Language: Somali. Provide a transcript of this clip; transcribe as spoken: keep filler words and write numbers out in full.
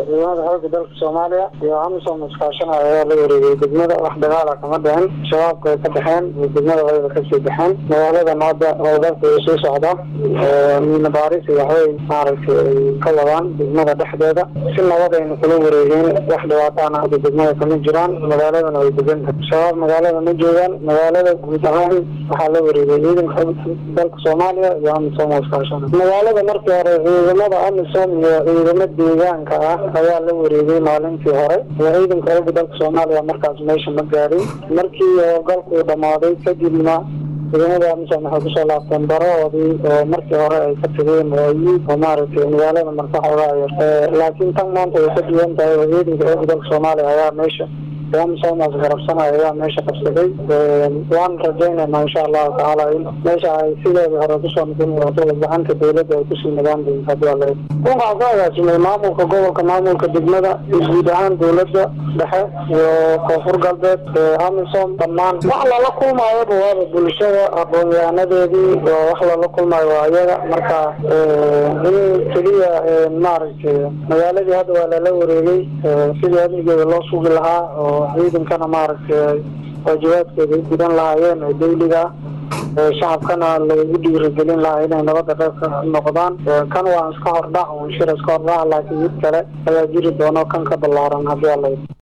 ciidamada xoogga dalka Soomaaliya iyo amisom iskaashana ayaa la wareegay degmada wax dagaal ah kama dhicin shabaabka ay ka baxeen degmada way ka sii baxeen magaalada Naada oo dalka soo socda min baaris iyo waxay maaragtay ka wadaan degmada dhexdeeda si nabadayna kula wareegeen wax dhawaataan ah degmada kama jiraan magaaladana way degan tahay shabaab magaalada ma joogaan magaalada guud ahaan waxaa la wareegay ciidanka dalka Soomaaliya iyo amisom iskaashana magaalada markii hore ciidamada amisom iyo ciidamada deegaanka ah ayaa la wareegay maalintii hore ciidanka xoogga dalka Soomaaliya markaas meesha ma gaarin markii galku dhamaaday kadibna ciidamada amisom waxay kusoo laabteen baroodii oo markii hore ay ka tageen oo maaragtay magaalada markaxooda ay laakiin tan maanta ay ka duwan tahay ciidanka xoogga dalka Soomaaliya ayaa meesha amisom garabsanaya ayaa meesha qabsaday waan rajaynaynaa insha Allah taala in meesha ay sideeda hore kusoo noqon doonto gacanta dawladda ay kusii nagaan doonto hadii Allah waxaa ka hagaajinay maamulka gobolka maamulka degmada guud ahaan dawladda dhexe iyo koonfur galbeed amisom dhammaan wax lala kulmayo waa bulshada aqoon-yahanadeedii oo wax lala kulmayo waa ayaga marka in kaliya maaragtay magaaladii hadda waa lala wareegay sidii amnigeeda loo sugi lahaa oo ciidankana maaragtay waajibaadkooda u gudan lahaayeen oo dawliga shacabkana lagu dhiirigelin lahaa inay nabadda qayb ka noqdaan kan waa iska hordhac oo shir iska hordhac laakiin mid kale ayaa jiri doona kan ka ballaaran hadii Allah